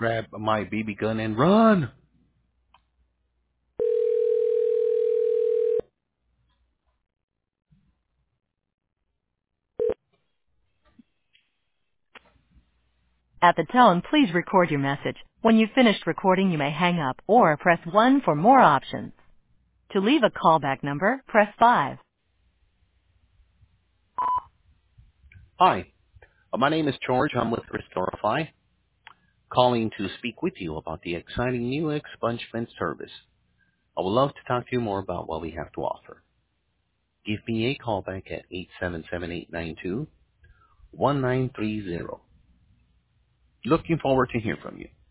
grab my BB gun and run. At the tone, please record your message. When you've finished recording, you may hang up or press 1 for more options. To leave a callback number, press 5. Hi, my name is George. I'm with Restorify, calling to speak with you about the exciting new expungement service. I would love to talk to you more about what we have to offer. Give me a call back at 877-892-1930. Looking forward to hearing from you.